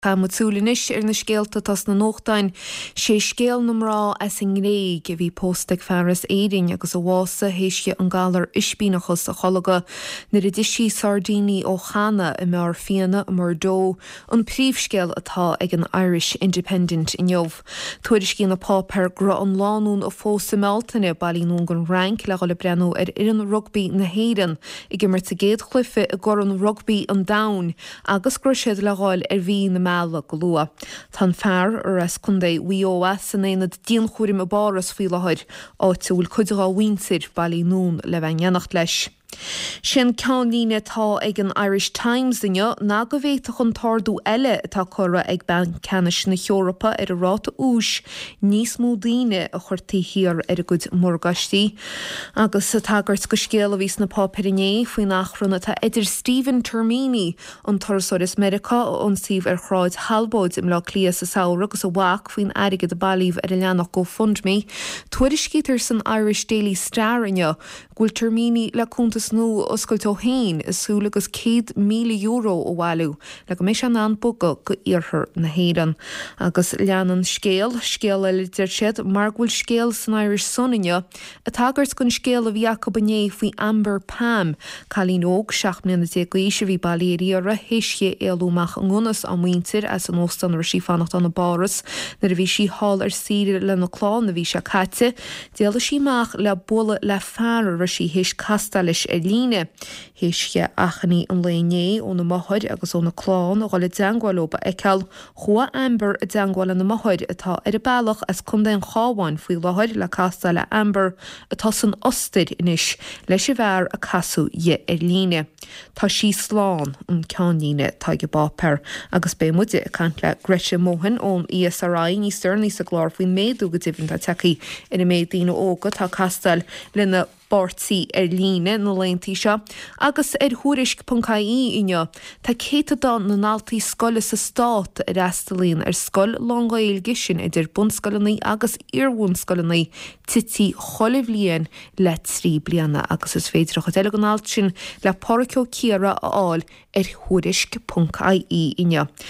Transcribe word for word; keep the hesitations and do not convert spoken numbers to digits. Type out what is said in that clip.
Ca mutúlinis ar na scéalta tas na nóchtáin sé scéal numrá as in ngréig a bhí pósteag fearras éirin agus a bhása héisce an galar ispínachas a cholaga na ridisí sardíní ó chana i mar fianna mar dó an príomhscéal atá ag an Irish Independent in Jobh. Tuairis cína pápar gra an lánún a fósa meltaine bailínún gan rank le gola brenn ar irin rugby na héiran i gimmar sa géad chluife a gur an rugby an dain agus gruisiad le gáil ar bhí na Mala golua. Tan fear ar as cundé W O S san éad díon chúrim a báras fí lehaid áte bhfuil chuideá winsid bailínún le bheith neanacht leis. Sin ceanlíne tá ag an Irish Times dinne ná go bhhéach an tardú eile atá chora ag ben canis na Eorpa ar a ráta ús níos mó daoine a chuirtaí hir ar a gud mórgaistí. Agus sa tagart go scéal a vís na Pápiriné faoi nachrunna tá idir Stephen Termini an Torsaris Medica an sih ar chráid halbóid im le clías sa saoire agus a bhac faoin airige de bailíh ar a leannach go fundmí. Tuairis cítar san Irish Daily Star inne gúil Termini le cúntas nó oscailtó hain is súlagus céad míle euro ó bhhailú le go méis an an buga go iarthar na héiran. Agus leanan scéal, scéal eile deir siad mar bhfuil scéal san Irish Sun inne a tagart gon scéal a bhí Jacob Ané faoi Amber Pam chalín óg seachmna na dé goise bhí bailírí ar a héisce éalúmach an gúnas an muintir as an óstan ar sí fannacht an na baras na a bhí sí hall ar síre le na chlán na bhí se caite déala sí meach le bola le fear ar sí héis castalis ar líne. Héisce achaní an léné ó na maithid agus ó na chlán ó gáil deangáilóba eiceal chua Amber a deangáil na maithid atá ar a bailach as chun den cháháin faoi láthid le casta le Amber atá san ostaid inis leis a bhar a casú je ar líne. Tá sí sláán an ceanlíne tá go báper agus bé muide a cant le Gretchen Mohan ón E S R I ní sternlí sa glár faoin méadú go dibhinn tá tecaí ina méad dína óga tá castal lena Bortsaí ar líne na léontí seo. Agus ar thuairisc Puncaí inne, tá céta don na náltaí scoile sa stát ar eastalíonn ar scoil longaíilge sin idir bunscoilnaí agus iarmhún scoilnaí tití cholamh líon le trí bliana agus is féidir chu deile go náilt sin le Porco Ciara a áil ar thuairisc Puncaí inne.